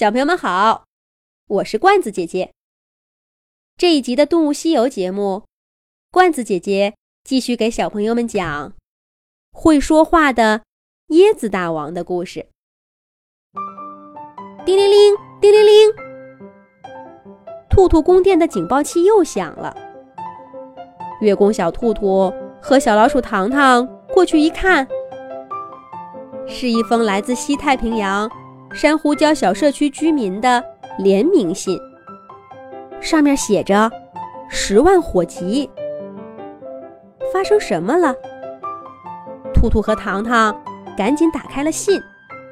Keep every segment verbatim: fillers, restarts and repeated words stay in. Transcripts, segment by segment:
小朋友们好，我是罐子姐姐。这一集的动物西游节目，罐子姐姐继续给小朋友们讲会说话的椰子大王的故事。叮铃铃，叮铃铃，兔兔宫殿的警报器又响了。月宫小兔兔和小老鼠糖糖过去一看，是一封来自西太平洋珊瑚礁小社区居民的联名信，上面写着十万火急。发生什么了？兔兔和糖糖赶紧打开了信。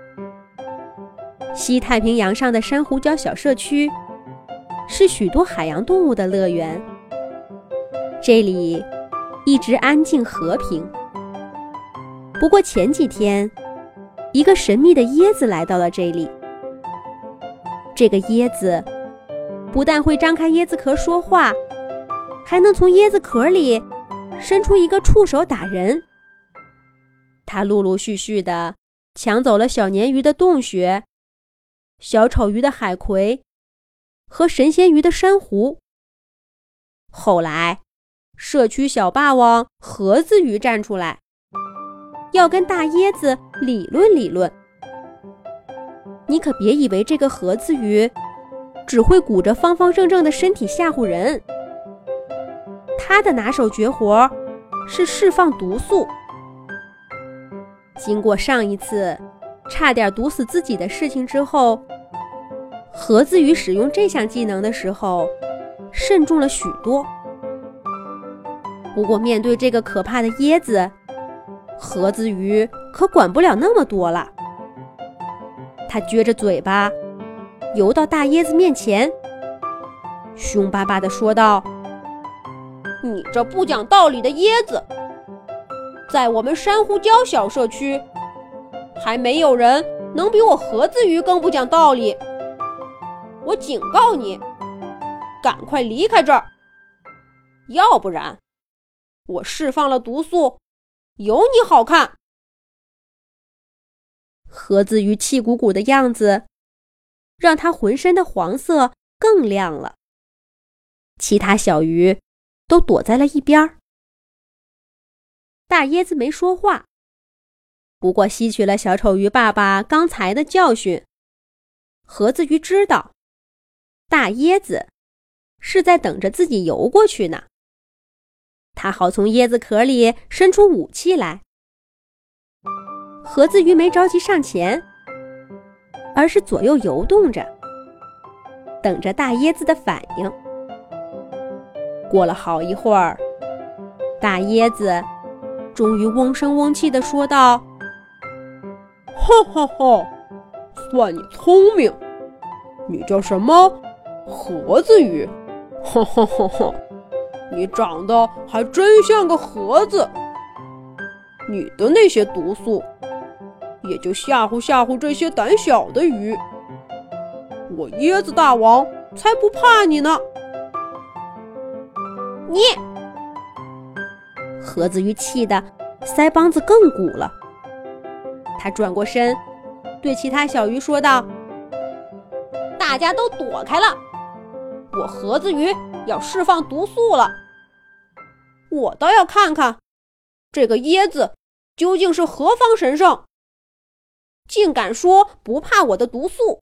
西太平洋上的珊瑚礁小社区是许多海洋动物的乐园，这里一直安静和平。不过前几天一个神秘的椰子来到了这里。这个椰子不但会张开椰子壳说话，还能从椰子壳里伸出一个触手打人。它陆陆续续地抢走了小鲶鱼的洞穴、小丑鱼的海葵和神仙鱼的珊瑚。后来社区小霸王盒子鱼站出来，要跟大椰子理论理论。你可别以为这个盒子鱼只会鼓着方方正正的身体吓唬人，它的拿手绝活是释放毒素。经过上一次差点毒死自己的事情之后，盒子鱼使用这项技能的时候慎重了许多。不过面对这个可怕的椰子，盒子鱼可管不了那么多了。他撅着嘴巴游到大椰子面前，凶巴巴地说道：你这不讲道理的椰子，在我们珊瑚礁小社区还没有人能比我盒子鱼更不讲道理。我警告你，赶快离开这儿，要不然我释放了毒素有你好看。盒子鱼气鼓鼓的样子让它浑身的黄色更亮了，其他小鱼都躲在了一边。大椰子没说话，不过吸取了小丑鱼爸爸刚才的教训，盒子鱼知道大椰子是在等着自己游过去呢，它好从椰子壳里伸出武器来。盒子鱼没着急上前，而是左右游动着，等着大椰子的反应。过了好一会儿，大椰子终于嗡声嗡气地说道：哈哈哈，算你聪明，你叫什么？盒子鱼？哈哈哈哈，你长得还真像个盒子。你的那些毒素也就吓唬吓唬这些胆小的鱼，我椰子大王才不怕你呢。你！盒子鱼气得腮帮子更鼓了，他转过身对其他小鱼说道：大家都躲开了，我盒子鱼要释放毒素了。我倒要看看这个椰子究竟是何方神圣，竟敢说不怕我的毒素。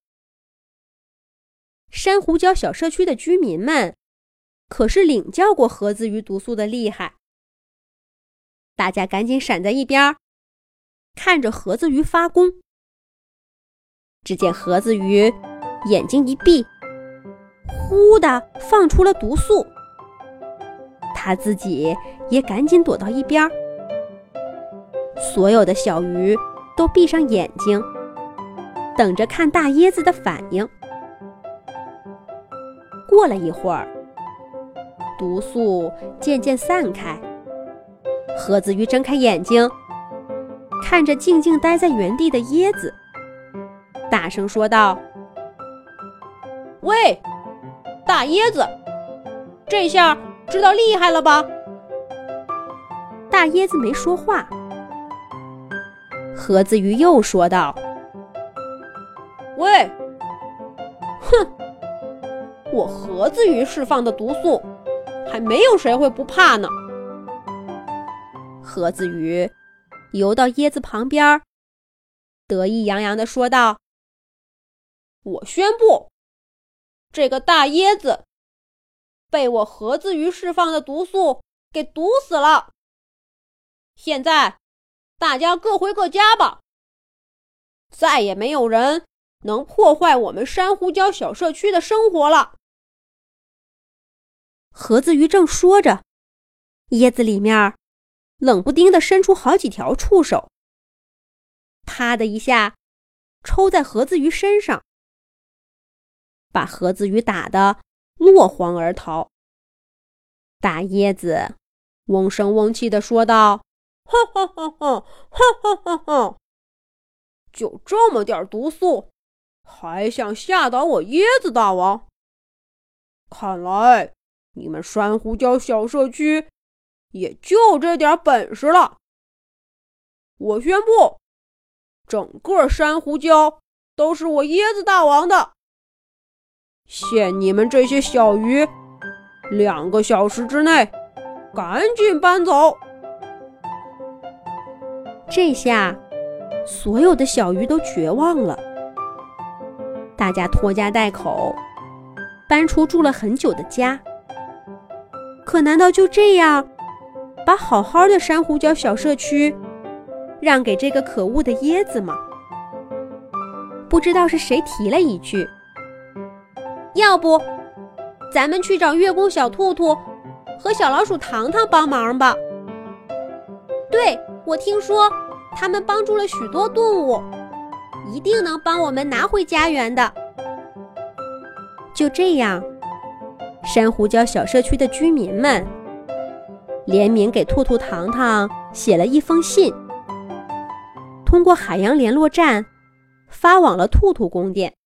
珊瑚礁小社区的居民们可是领教过盒子鱼毒素的厉害，大家赶紧闪在一边，看着盒子鱼发功。只见盒子鱼眼睛一闭，呼地放出了毒素，他自己也赶紧躲到一边。所有的小鱼都闭上眼睛，等着看大椰子的反应。过了一会儿，毒素渐渐散开，盒子鱼睁开眼睛，看着静静待在原地的椰子，大声说道：喂，大椰子，这下知道厉害了吧？大椰子没说话。盒子鱼又说道：喂， 哼，我盒子鱼释放的毒素，还没有谁会不怕呢。盒子鱼游到椰子旁边，得意洋洋地说道：我宣布，这个大椰子被我盒子鱼释放的毒素给毒死了。现在大家各回各家吧，再也没有人能破坏我们珊瑚礁小社区的生活了。盒子鱼正说着，椰子里面冷不丁地伸出好几条触手，啪的一下抽在盒子鱼身上，把盒子鱼打得落荒而逃。大椰子嗡声嗡气地说道：哈哈哈哈哈哈哈哈！就这么点毒素，还想吓倒我椰子大王？看来你们珊瑚礁小社区也就这点本事了。我宣布，整个珊瑚礁都是我椰子大王的。限你们这些小鱼，两个小时之内赶紧搬走。这下所有的小鱼都绝望了，大家拖家带口搬出住了很久的家。可难道就这样把好好的珊瑚礁小社区让给这个可恶的椰子吗？不知道是谁提了一句：要不咱们去找月宫小兔兔和小老鼠糖糖帮忙吧。对，我听说他们帮助了许多动物，一定能帮我们拿回家园的。就这样，珊瑚礁小社区的居民们联名给兔兔糖糖写了一封信，通过海洋联络站发往了兔兔宫殿。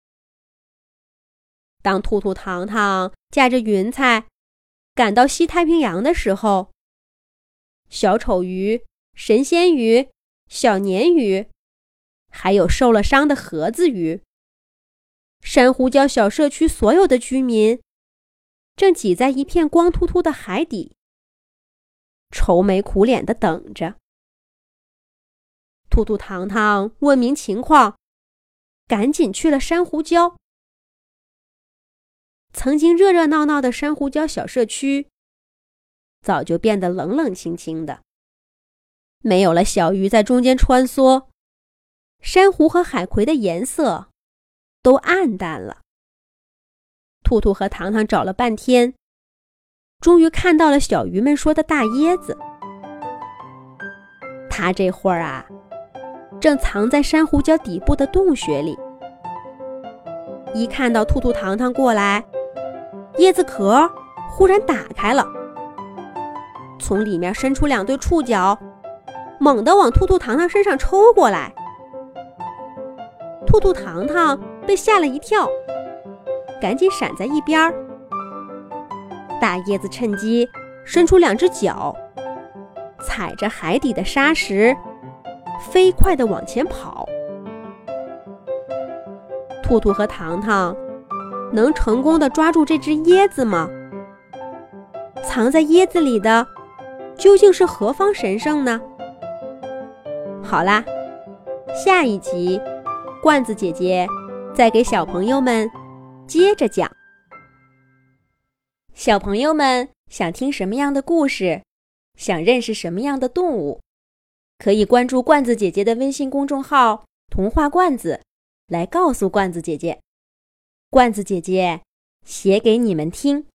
当兔兔糖糖驾着云彩赶到西太平洋的时候，小丑鱼、神仙鱼、小鲶鱼，还有受了伤的盒子鱼，珊瑚礁小社区所有的居民正挤在一片光秃秃的海底，愁眉苦脸地等着。兔兔糖糖问明情况，赶紧去了珊瑚礁。曾经热热闹闹的珊瑚礁小社区早就变得冷冷清清的，没有了小鱼在中间穿梭，珊瑚和海葵的颜色都暗淡了。兔兔和糖糖找了半天，终于看到了小鱼们说的大椰子。它这会儿啊，正藏在珊瑚礁底部的洞穴里。一看到兔兔糖糖过来，椰子壳忽然打开了，从里面伸出两对触角，猛地往兔兔糖糖身上抽过来。兔兔糖糖被吓了一跳，赶紧闪在一边。大椰子趁机伸出两只脚，踩着海底的沙石，飞快地往前跑。兔兔和糖糖能成功地抓住这只椰子吗？藏在椰子里的究竟是何方神圣呢？好啦，下一集罐子姐姐再给小朋友们接着讲。小朋友们想听什么样的故事，想认识什么样的动物，可以关注罐子姐姐的微信公众号童话罐子，来告诉罐子姐姐，罐子姐姐写给你们听。